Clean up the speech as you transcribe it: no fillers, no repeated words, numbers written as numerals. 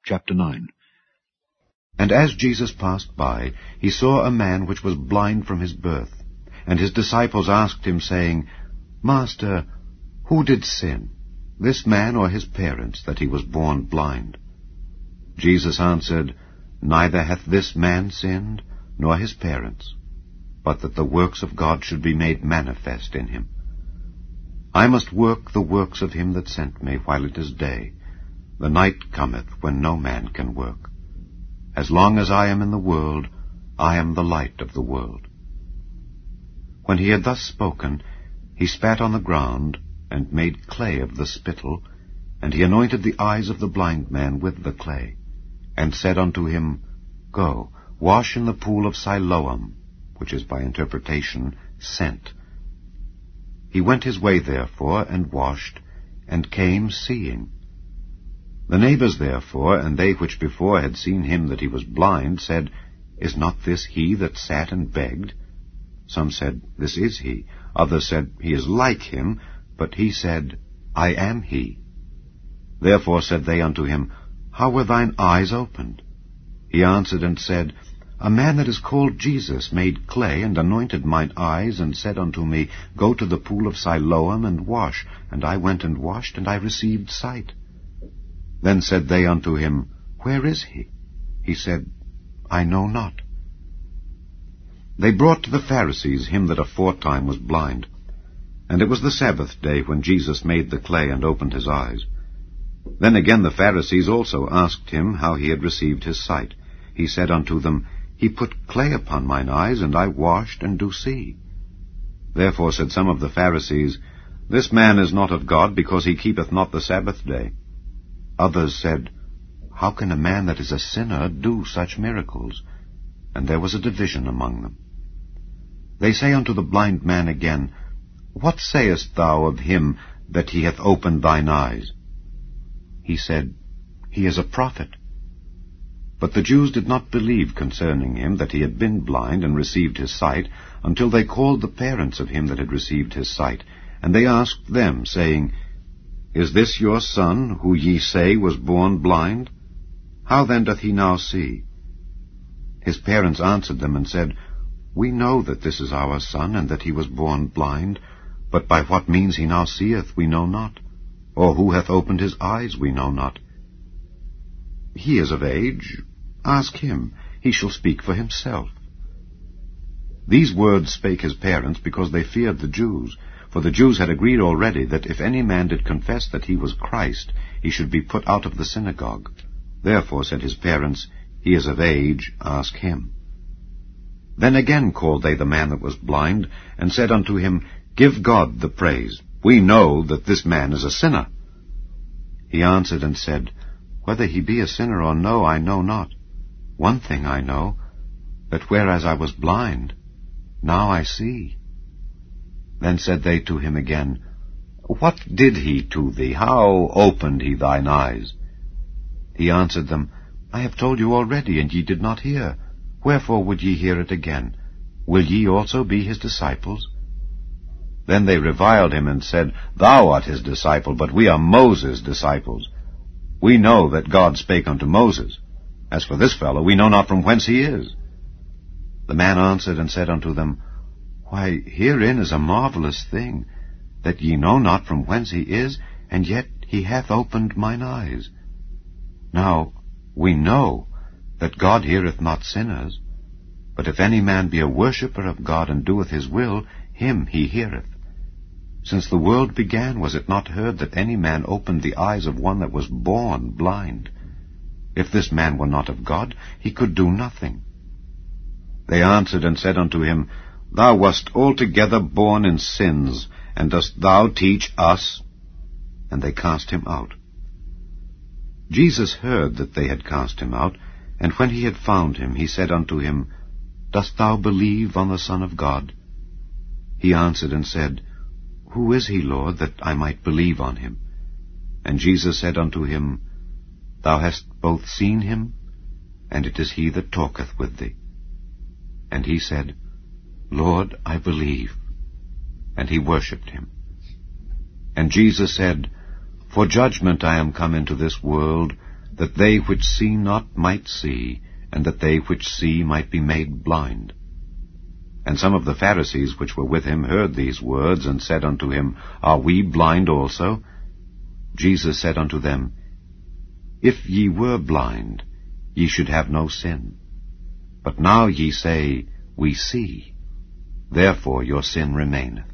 Chapter 9. And as Jesus passed by, he saw a man which was blind from his birth. And his disciples asked him, saying, Master, who did sin, this man or his parents, that he was born blind? Jesus answered, Neither hath this man sinned, nor his parents, but that the works of God should be made manifest in him. I must work the works of him that sent me while it is day. The night cometh when no man can work. As long as I am in the world, I am the light of the world. When he had thus spoken, he spat on the ground, and made clay of the spittle, and he anointed the eyes of the blind man with the clay, and said unto him, Go, wash in the pool of Siloam, which is by interpretation, sent. He went his way therefore, and washed, and came seeing. The neighbours therefore, and they which before had seen him that he was blind, said, Is not this he that sat and begged? Some said, This is he. Others said, He is like him. But he said, I am he. Therefore said they unto him, How were thine eyes opened? He answered and said, A man that is called Jesus made clay, and anointed mine eyes, and said unto me, Go to the pool of Siloam, and wash. And I went and washed, and I received sight. Then said they unto him, Where is he? He said, I know not. They brought to the Pharisees him that aforetime was blind. And it was the Sabbath day when Jesus made the clay and opened his eyes. Then again the Pharisees also asked him how he had received his sight. He said unto them, He put clay upon mine eyes, and I washed, and do see. Therefore said some of the Pharisees, This man is not of God, because he keepeth not the Sabbath day. Others said, How can a man that is a sinner do such miracles? And there was a division among them. They say unto the blind man again, What sayest thou of him that he hath opened thine eyes? He said, He is a prophet. But the Jews did not believe concerning him that he had been blind and received his sight, until they called the parents of him that had received his sight. And they asked them, saying, Is this your son, who ye say was born blind? How then doth he now see? His parents answered them and said, We know that this is our son, and that he was born blind. But by what means he now seeth, we know not. Or who hath opened his eyes, we know not. He is of age. Ask him. He shall speak for himself. These words spake his parents, because they feared the Jews. For the Jews had agreed already that if any man did confess that he was Christ, he should be put out of the synagogue. Therefore said his parents, He is of age. Ask him. Then again called they the man that was blind, and said unto him, Give God the praise. We know that this man is a sinner. He answered and said, Whether he be a sinner or no, I know not. One thing I know, that whereas I was blind, now I see. Then said they to him again, What did he to thee? How opened he thine eyes? He answered them, I have told you already, and ye did not hear. Wherefore would ye hear it again? Will ye also be his disciples? Then they reviled him, and said, Thou art his disciple, but we are Moses' disciples. We know that God spake unto Moses. As for this fellow, we know not from whence he is. The man answered and said unto them, Why, herein is a marvelous thing, that ye know not from whence he is, and yet he hath opened mine eyes. Now we know that God heareth not sinners, but if any man be a worshipper of God, and doeth his will, him he heareth. Since the world began, was it not heard that any man opened the eyes of one that was born blind? If this man were not of God, he could do nothing. They answered and said unto him, Thou wast altogether born in sins, and dost thou teach us? And they cast him out. Jesus heard that they had cast him out, and when he had found him, he said unto him, Dost thou believe on the Son of God? He answered and said, Who is he, Lord, that I might believe on him? And Jesus said unto him, Thou hast both seen him, and it is he that talketh with thee. And he said, Lord, I believe. And he worshipped him. And Jesus said, For judgment I am come into this world, that they which see not might see, and that they which see might be made blind. And some of the Pharisees which were with him heard these words, and said unto him, Are we blind also? Jesus said unto them, If ye were blind, ye should have no sin. But now ye say, We see. Therefore your sin remaineth.